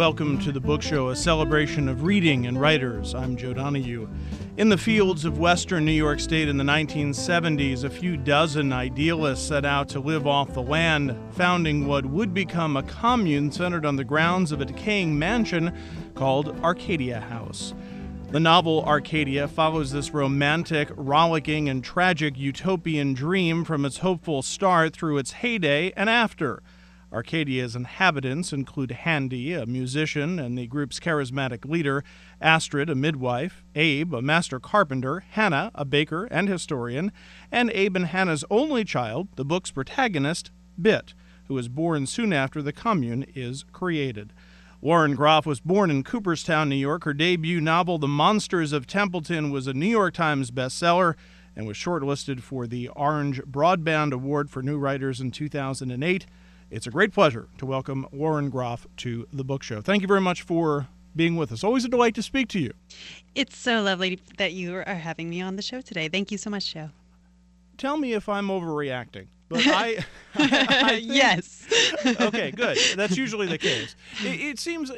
Welcome to the Book Show, a celebration of reading and writers. I'm Joe Donahue. In the fields of western New York State in the 1970s, a few dozen idealists set out to live off the land, founding what would become a commune centered on the grounds of a decaying mansion called Arcadia House. The novel Arcadia follows this romantic, rollicking, and tragic utopian dream from its hopeful start through its heyday and after. Arcadia's inhabitants include Handy, a musician and the group's charismatic leader, Astrid, a midwife, Abe, a master carpenter, Hannah, a baker and historian, and Abe and Hannah's only child, the book's protagonist, Bit, who was born soon after the commune is created. Lauren Groff was born in Cooperstown, New York. Her debut novel, The Monsters of Templeton, was a New York Times bestseller and was shortlisted for the Orange Broadband Award for New Writers in 2008. It's a great pleasure to welcome Lauren Groff to the Book Show. Thank you very much for being with us. Always a delight to speak to you. It's so lovely that you are having me on the show today. Thank you so much, Joe. Tell me if I'm overreacting. But I think, yes. Okay, good. That's usually the case. It seems,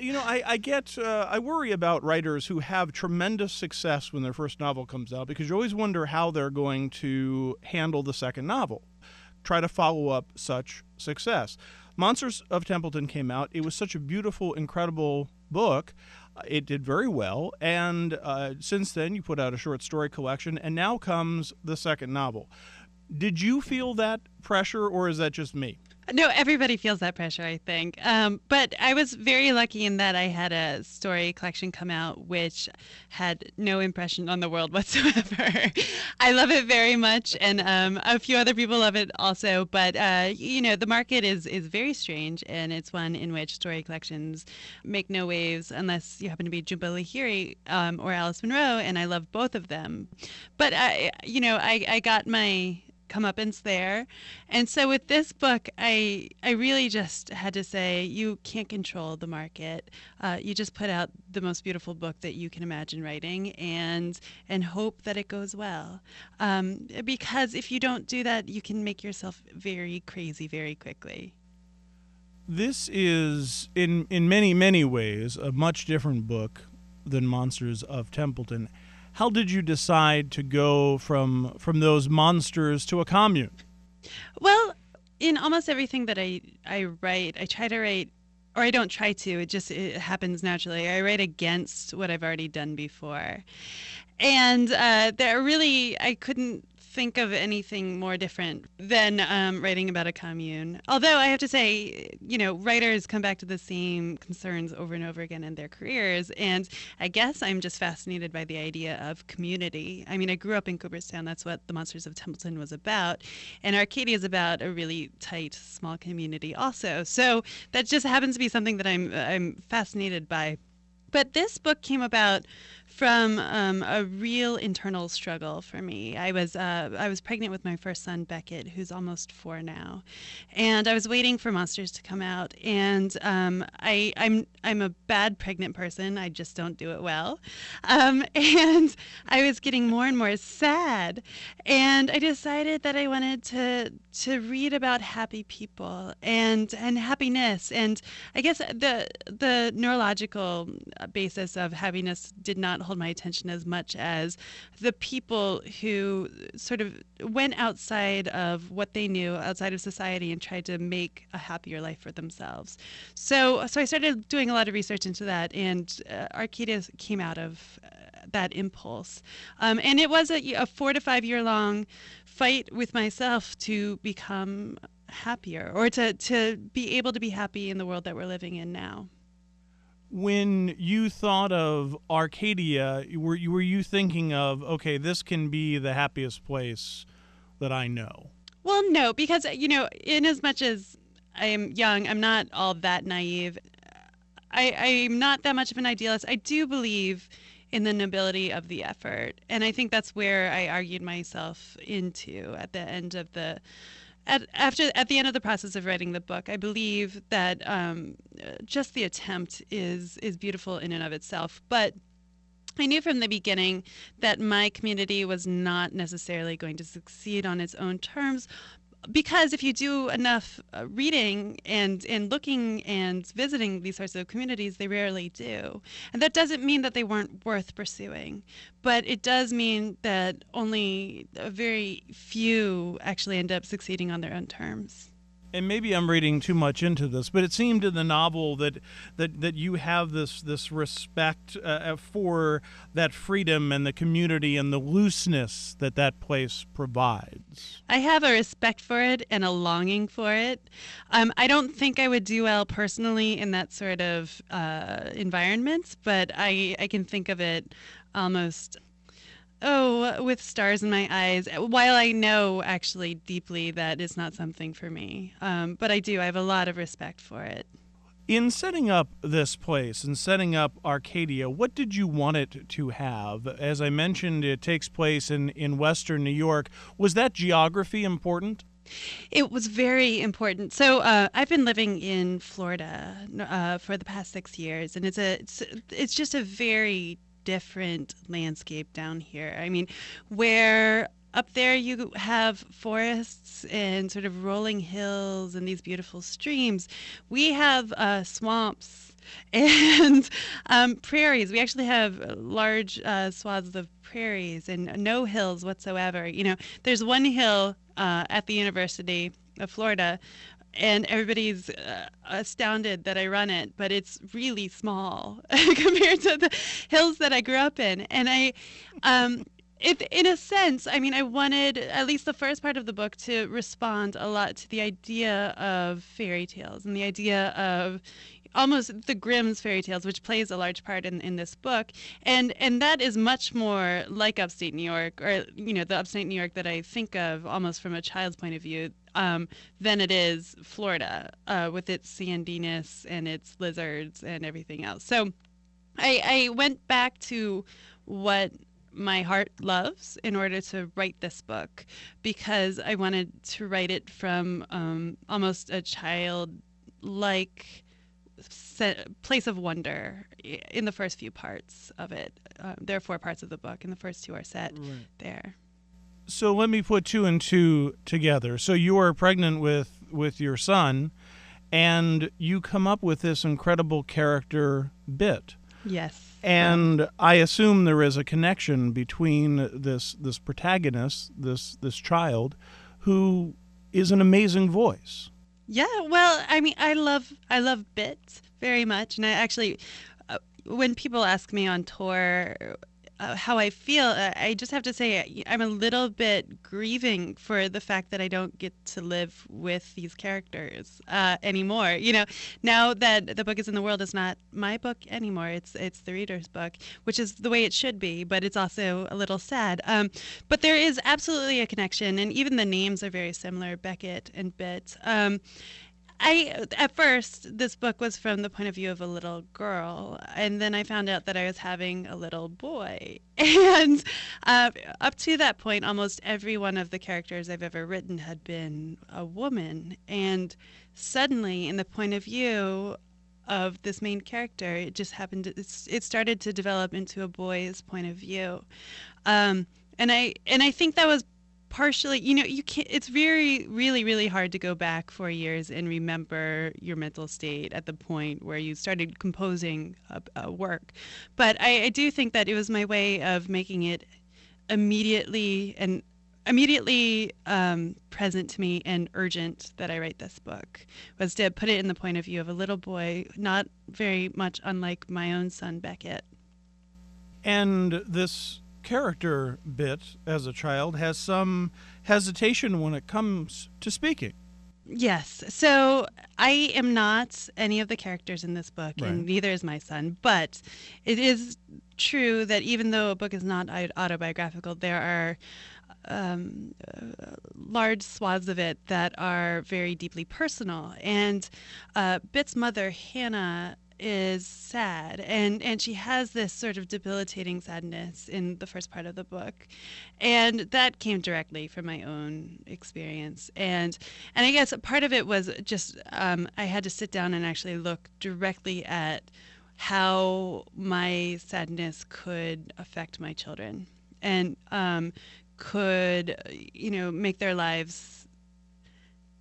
I worry about writers who have tremendous success when their first novel comes out because you always wonder how they're going to handle the second novel. Try to follow up such success. Monsters of Templeton came out. It was such a beautiful, incredible book. It did very well. And since then, you put out a short story collection, and now comes the second novel. Did you feel that pressure, or is that just me? No, everybody feels that pressure, I think. But I was very lucky in that I had a story collection come out which had no impression on the world whatsoever. I love it very much, and a few other people love it also. But, the market is very strange, and it's one in which story collections make no waves unless you happen to be Jhumpa Lahiri or Alice Munro, and I love both of them. But, I got my comeuppance there. And so with this book, I really just had to say, you can't control the market. You just put out the most beautiful book that you can imagine writing and hope that it goes well. Because if you don't do that, you can make yourself very crazy very quickly. This is, in many, many ways, a much different book than Monsters of Templeton. How did you decide to go from those monsters to a commune? Well, in almost everything that I write, I try to write, or I don't try to, it happens naturally. I write against what I've already done before. And I couldn't think of anything more different than writing about a commune. Although I have to say, writers come back to the same concerns over and over again in their careers. And I guess I'm just fascinated by the idea of community. I mean, I grew up in Cooperstown. That's what The Monsters of Templeton was about. And Arcadia is about a really tight, small community also. So that just happens to be something that I'm fascinated by. But this book came about from a real internal struggle for me. I was pregnant with my first son, Beckett, who's almost 4 now, and I was waiting for Monsters to come out. And I'm a bad pregnant person. I just don't do it well, and I was getting more and more sad. And I decided that I wanted to read about happy people and happiness. And I guess the neurological basis of happiness did not hold my attention as much as the people who sort of went outside of what they knew, outside of society, and tried to make a happier life for themselves. So I started doing a lot of research into that, and Arcadia came out of that impulse. And it was a 4 to 5 year long fight with myself to become happier, or to be able to be happy in the world that we're living in now. When you thought of Arcadia, were you thinking of, okay, this can be the happiest place that I know? Well, no, because, in as much as I am young, I'm not all that naive. I'm not that much of an idealist. I do believe in the nobility of the effort. And I think that's where I argued myself into at the end of the At the end of the process of writing the book. I believe that just the attempt is beautiful in and of itself. But I knew from the beginning that my community was not necessarily going to succeed on its own terms, because if you do enough reading and looking and visiting these sorts of communities, they rarely do. And that doesn't mean that they weren't worth pursuing, but it does mean that only a very few actually end up succeeding on their own terms. And maybe I'm reading too much into this, but it seemed in the novel that you have this respect for that freedom and the community and the looseness that place provides. I have a respect for it and a longing for it. I don't think I would do well personally in that sort of environment, but I can think of it almost, with stars in my eyes, while I know actually deeply that it's not something for me. But I do. I have a lot of respect for it. In setting up this place and setting up Arcadia, what did you want it to have? As I mentioned, it takes place in Western New York. Was that geography important? It was very important. So I've been living in Florida for the past 6 years, and it's just a very different landscape down here. I mean, where up there you have forests and sort of rolling hills and these beautiful streams, we have swamps and prairies. We actually have large swaths of prairies and no hills whatsoever. There's one hill at the University of Florida, and everybody's astounded that I run it, but it's really small compared to the hills that I grew up in. And in a sense, I mean, I wanted at least the first part of the book to respond a lot to the idea of fairy tales and the idea of almost the Grimm's fairy tales, which plays a large part in this book, and that is much more like upstate New York, or the upstate New York that I think of almost from a child's point of view, than it is Florida, with its sandiness and its lizards and everything else. So I went back to what my heart loves in order to write this book, because I wanted to write it from almost a childlike place of wonder in the first few parts of it. There are 4 parts of the book, and the first 2 are set there. So let me put 2 and 2 together. So you are pregnant with your son, and you come up with this incredible character Bit. Yes. And I assume there is a connection between this protagonist, this child, who is an amazing voice. Yeah, well, I mean, I love Bit very much, and I actually, when people ask me on tour how I feel, I just have to say I'm a little bit grieving for the fact that I don't get to live with these characters anymore. Now that the book is in the world, it's not my book anymore. It's the reader's book, which is the way it should be, but it's also a little sad. But there is absolutely a connection, and even the names are very similar, Beckett and Bit. At first, this book was from the point of view of a little girl, and then I found out that I was having a little boy. And up to that point, almost every one of the characters I've ever written had been a woman. And suddenly, in the point of view of this main character, it just happened. It started to develop into a boy's point of view, and I think that was partially, you can't. It's really, really hard to go back 4 years and remember your mental state at the point where you started composing a work. But I do think that it was my way of making it immediately present to me and urgent that I write this book, was to put it in the point of view of a little boy, not very much unlike my own son Beckett. And this character Bit, as a child, has some hesitation when it comes to speaking. Yes. So I am not any of the characters in this book, Right. and neither is my son. But it is true that even though a book is not autobiographical, there are large swaths of it that are very deeply personal. And Bit's mother, Hannah, is sad, and she has this sort of debilitating sadness in the first part of the book, and that came directly from my own experience. And I guess part of it was just I had to sit down and actually look directly at how my sadness could affect my children, and could make their lives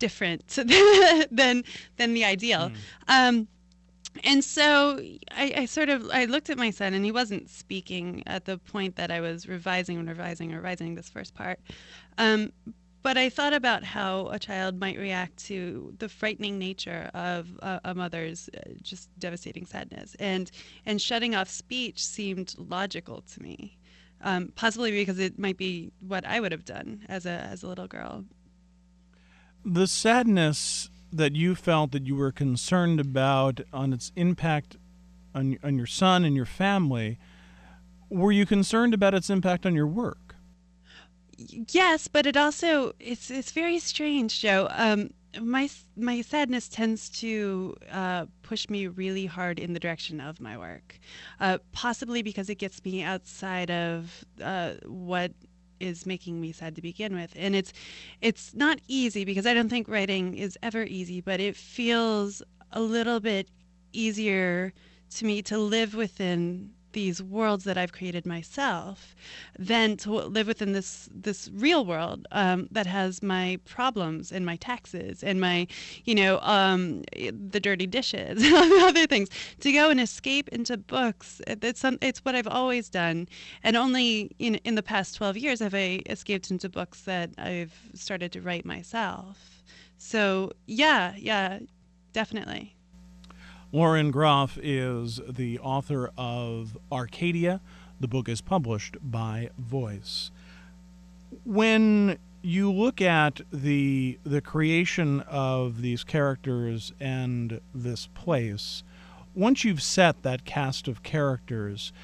different than the ideal. And so I looked at my son, and he wasn't speaking at the point that I was revising this first part. But I thought about how a child might react to the frightening nature of a mother's just devastating sadness, and shutting off speech seemed logical to me, possibly because it might be what I would have done as a little girl. The sadness that you felt that you were concerned about on its impact on your son and your family, were you concerned about its impact on your work? Yes, but it's very strange, Joe. My sadness tends to push me really hard in the direction of my work, possibly because it gets me outside of what is making me sad to begin with. And it's not easy, because I don't think writing is ever easy, but it feels a little bit easier to me to live within these worlds that I've created myself than to live within this real world that has my problems and my taxes and my, the dirty dishes and all the other things. To go and escape into books, it's what I've always done. And only in the past 12 years have I escaped into books that I've started to write myself. So yeah, definitely. Lauren Groff is the author of Arcadia. The book is published by Voice. When you look at the creation of these characters and this place, once you've set that cast of characters,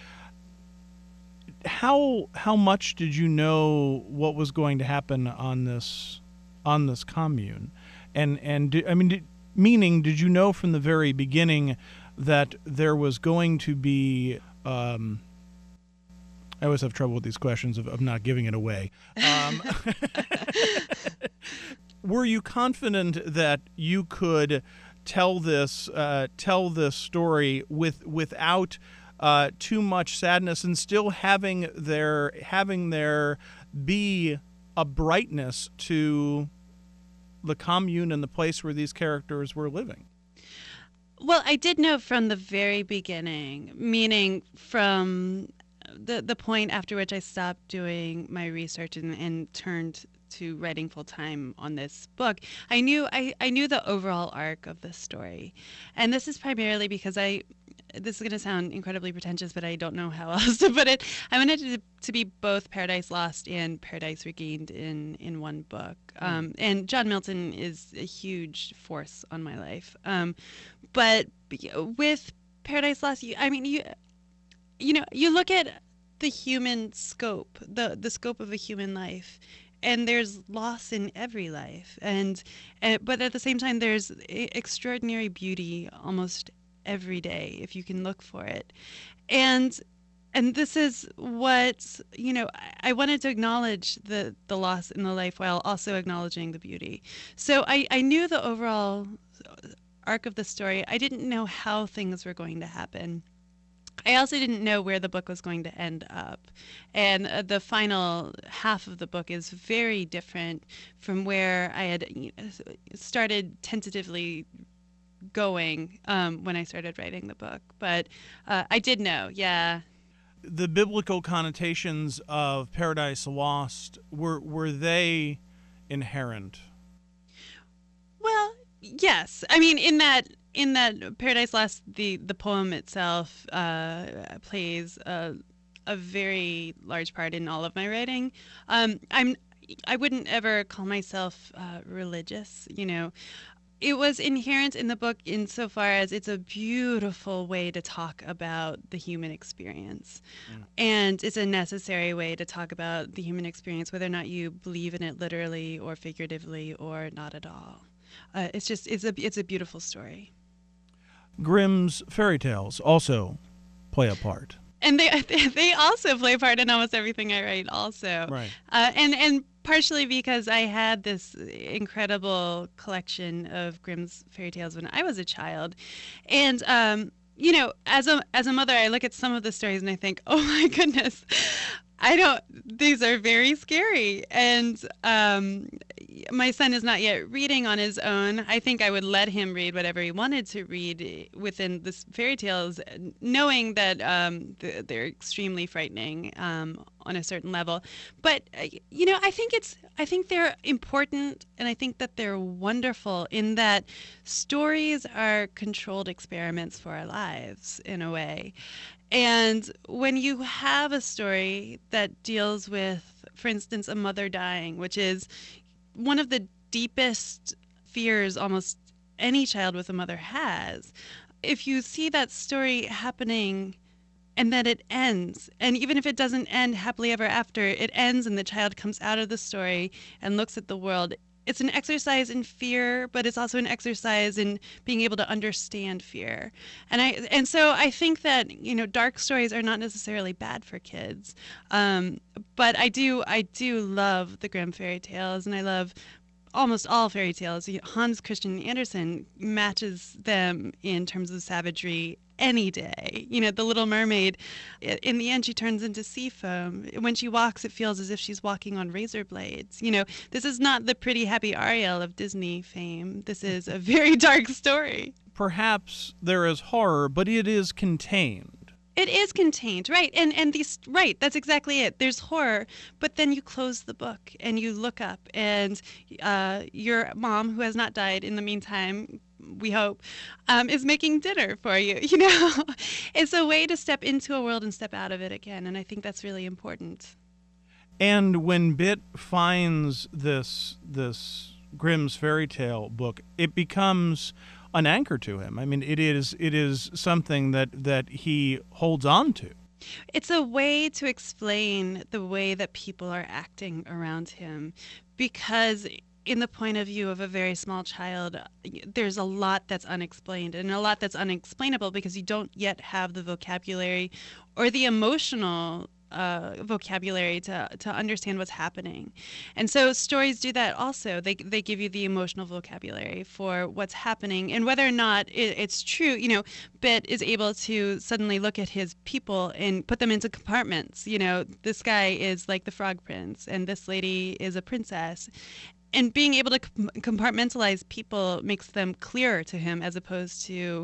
how much did you know what was going to happen on this commune? Meaning, did you know from the very beginning that there was going to be... I always have trouble with these questions of not giving it away. Were you confident that you could tell this story without too much sadness, and still having there be a brightness to the commune and the place where these characters were living? Well, I did know from the very beginning, meaning from the point after which I stopped doing my research and turned to writing full time on this book. I knew the overall arc of the story, and this is primarily because this is going to sound incredibly pretentious, but I don't know how else to put it. I wanted it to be both Paradise Lost and Paradise Regained in one book. And John Milton is a huge force on my life. But with Paradise Lost, you look at the human scope, the scope of a human life, and there's loss in every life. But at the same time, there's extraordinary beauty almost every day if you can look for it. And this is what, I wanted to acknowledge the loss in the life while also acknowledging the beauty. So I knew the overall arc of the story. I didn't know how things were going to happen. I also didn't know where the book was going to end up. And the final half of the book is very different from where I had started tentatively going when I started writing the book. But I did know, yeah. The biblical connotations of Paradise Lost, were they inherent? Well, yes. I mean, in that Paradise Lost, the poem itself plays a very large part in all of my writing. I wouldn't ever call myself religious, It was inherent in the book insofar as it's a beautiful way to talk about the human experience. And it's a necessary way to talk about the human experience, whether or not you believe in it literally or figuratively or not at all. It's a beautiful story. Grimm's fairy tales also play a part. And they also play a part in almost everything I write also. Right. And partially because I had this incredible collection of Grimm's fairy tales when I was a child. And, as a mother, I look at some of the stories and I think, oh my goodness, these are very scary. And, my son is not yet reading on his own. I think I would let him read whatever he wanted to read within this fairy tales, knowing that they're extremely frightening on a certain level. But I think they're important, and I think that they're wonderful in that stories are controlled experiments for our lives in a way. And when you have a story that deals with, for instance, a mother dying, which is one of the deepest fears almost any child with a mother has, if you see that story happening and then it ends, and even if it doesn't end happily ever after, it ends and the child comes out of the story and looks at the world. It's an exercise in fear, but it's also an exercise in being able to understand fear. And so I think that dark stories are not necessarily bad for kids, but I do love the Grimm fairy tales, and I love almost all fairy tales. Hans Christian Andersen matches them in terms of savagery any day. The Little Mermaid, in the end, she turns into sea foam. When she walks, it feels as if she's walking on razor blades. This is not the pretty, happy Ariel of Disney fame. This is a very dark story. Perhaps there is horror, but it is contained. It is contained, right? And these, right, that's exactly it. There's horror, but then you close the book and you look up, and your mom, who has not died in the meantime, we hope, is making dinner for you. It's a way to step into a world and step out of it again, and I think that's really important. And when Bit finds this Grimm's fairy tale book, it becomes an anchor to him. I mean, it is something that he holds on to. It's a way to explain the way that people are acting around him, because in the point of view of a very small child, there's a lot that's unexplained and a lot that's unexplainable because you don't yet have the vocabulary or the emotional vocabulary to understand what's happening. And so stories do that also. They give you the emotional vocabulary for what's happening, and whether or not it's true. Bit is able to suddenly look at his people and put them into compartments. This guy is like the Frog Prince, and this lady is a princess. And being able to compartmentalize people makes them clearer to him, as opposed to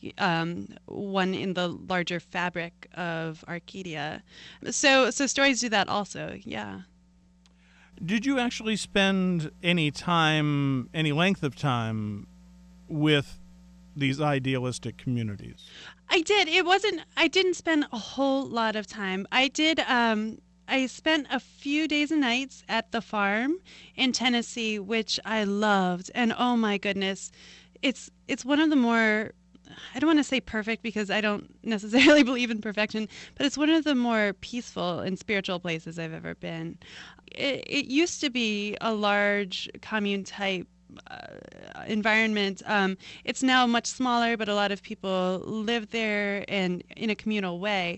one in the larger fabric of Arcadia. So stories do that also, yeah. Did you actually spend any length of time with these idealistic communities? I did. I didn't spend a whole lot of time. I did. I spent a few days and nights at the farm in Tennessee, which I loved. And oh my goodness, it's one of the more, I don't want to say perfect because I don't necessarily believe in perfection, but it's one of the more peaceful and spiritual places I've ever been. It used to be a large commune type environment. It's now much smaller, but a lot of people live there and in a communal way.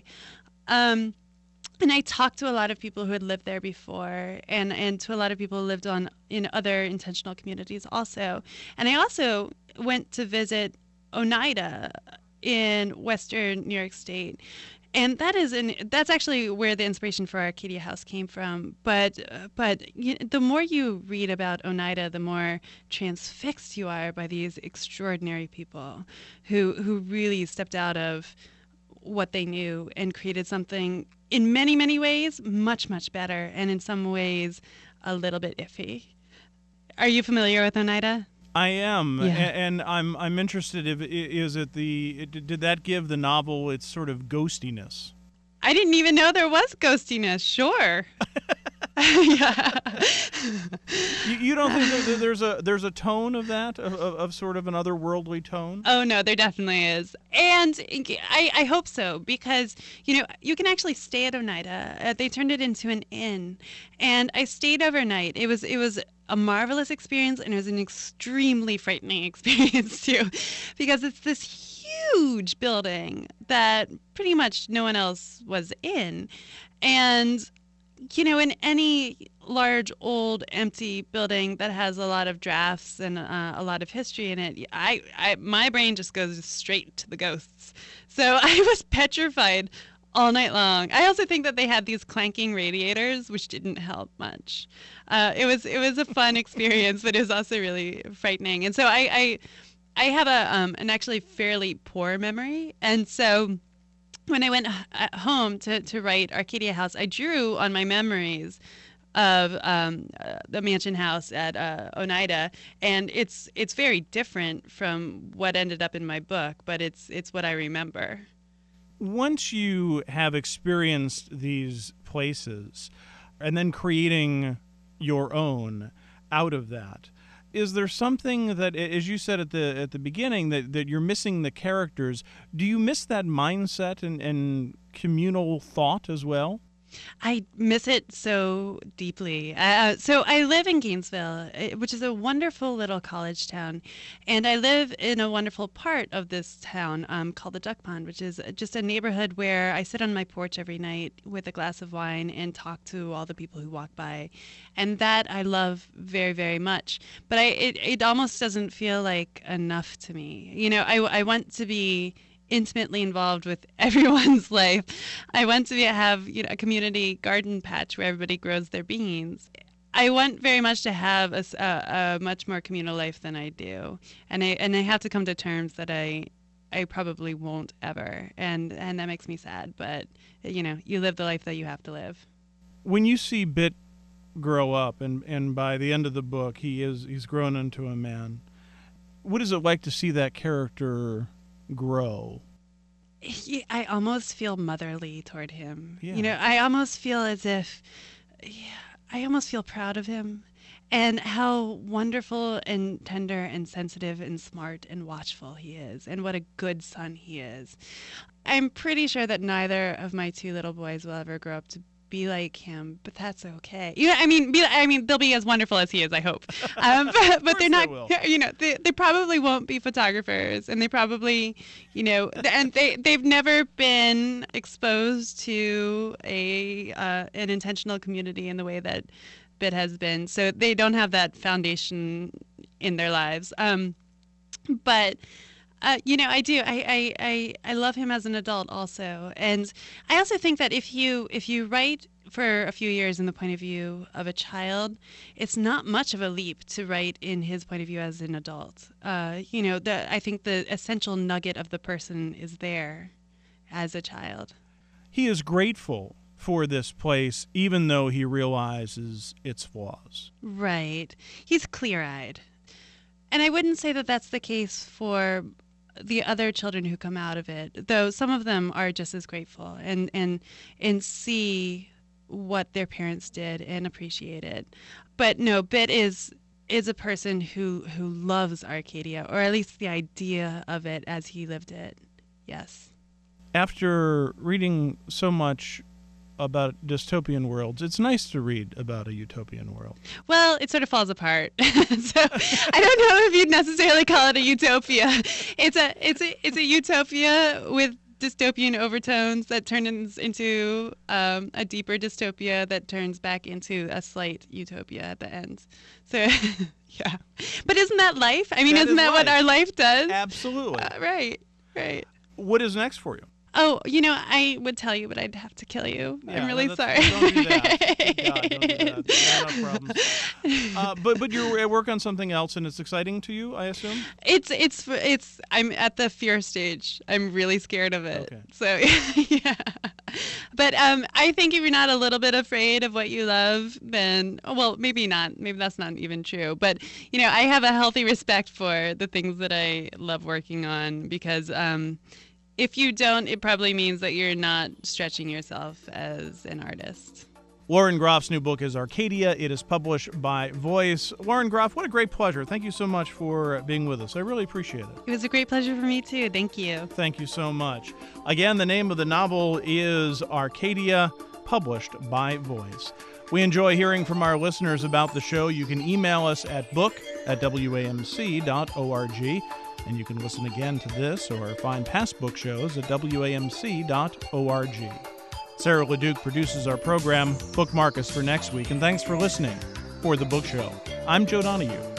And I talked to a lot of people who had lived there before, and to a lot of people who lived in other intentional communities also. And I also went to visit Oneida in western New York State. And that's actually where the inspiration for Arcadia House came from. But the more you read about Oneida, the more transfixed you are by these extraordinary people who really stepped out of what they knew and created something in many, many ways much, much better, and in some ways a little bit iffy. Are you familiar with Oneida? I am, yeah. And I'm interested. Did that give the novel its sort of ghostiness? I didn't even know there was ghostiness. Sure. Yeah. You don't think there's a tone of that, of sort of an otherworldly tone? Oh no, there definitely is, and I hope so, because you can actually stay at Oneida. They turned it into an inn, and I stayed overnight. It was a marvelous experience, and it was an extremely frightening experience too, because it's this huge building that pretty much no one else was in, and in any large, old, empty building that has a lot of drafts and a lot of history in it, my brain just goes straight to the ghosts. So I was petrified all night long. I also think that they had these clanking radiators, which didn't help much. It was a fun experience, but it was also really frightening. And so I have an actually fairly poor memory, and so when I went home to write Arcadia House, I drew on my memories of the mansion house at Oneida, and it's very different from what ended up in my book, but it's what I remember. Once you have experienced these places and then creating your own out of that, is there something that, as you said at the beginning, that you're missing the characters? Do you miss that mindset and communal thought as well? I miss it so deeply. So I live in Gainesville, which is a wonderful little college town, and I live in a wonderful part of this town called the Duck Pond, which is just a neighborhood where I sit on my porch every night with a glass of wine and talk to all the people who walk by, and that I love very, very much. But it almost doesn't feel like enough to me. You know, I want to be intimately involved with everyone's life. I want to have a community garden patch where everybody grows their beans. I want very much to have a much more communal life than I do, and I have to come to terms that I probably won't ever, and that makes me sad. But you live the life that you have to live. When you see Bit grow up, and by the end of the book he's grown into a man, what is it like to see that character grow? I almost feel motherly toward him. Yeah. I almost feel as if, I almost feel proud of him, and how wonderful and tender and sensitive and smart and watchful he is, and what a good son he is. I'm pretty sure that neither of my two little boys will ever grow up to be like him, but that's okay. I mean, they'll be as wonderful as he is, I hope. But they're not. They probably won't be photographers, and they probably, and they've never been exposed to an intentional community in the way that Bit has been. So they don't have that foundation in their lives. But I do. I love him as an adult also, and I also think that if you write for a few years in the point of view of a child, it's not much of a leap to write in his point of view as an adult. I think the essential nugget of the person is there as a child. He is grateful for this place, even though he realizes its flaws. Right. He's clear-eyed. And I wouldn't say that that's the case for the other children who come out of it, though some of them are just as grateful and see what their parents did and appreciate it. But no, Bit is a person who loves Arcadia, or at least the idea of it as he lived it. Yes. After reading so much about dystopian worlds, it's nice to read about a utopian world. Well, it sort of falls apart. So I don't know if you'd necessarily call it a utopia. It's a utopia with dystopian overtones that turns into a deeper dystopia that turns back into a slight utopia at the end. So yeah. But isn't that life? I mean, isn't that what our life does? Absolutely. Right. What is next for you? Oh, I would tell you, but I'd have to kill you. Yeah, I'm really sorry. Don't do that. God, don't do that. Enough problems. But you're at work on something else, and it's exciting to you, I assume? It's. I'm at the fear stage. I'm really scared of it. Okay. So yeah. But I think if you're not a little bit afraid of what you love, then maybe not. Maybe that's not even true. But I have a healthy respect for the things that I love working on, because if you don't, it probably means that you're not stretching yourself as an artist. Lauren Groff's new book is Arcadia. It is published by Voice. Lauren Groff, what a great pleasure. Thank you so much for being with us. I really appreciate it. It was a great pleasure for me, too. Thank you. Thank you so much. Again, the name of the novel is Arcadia, published by Voice. We enjoy hearing from our listeners about the show. You can email us at book@wamc.org. And you can listen again to this or find past book shows at wamc.org. Sarah LeDuc produces our program. Bookmark us for next week. And thanks for listening for The Book Show. I'm Joe Donahue.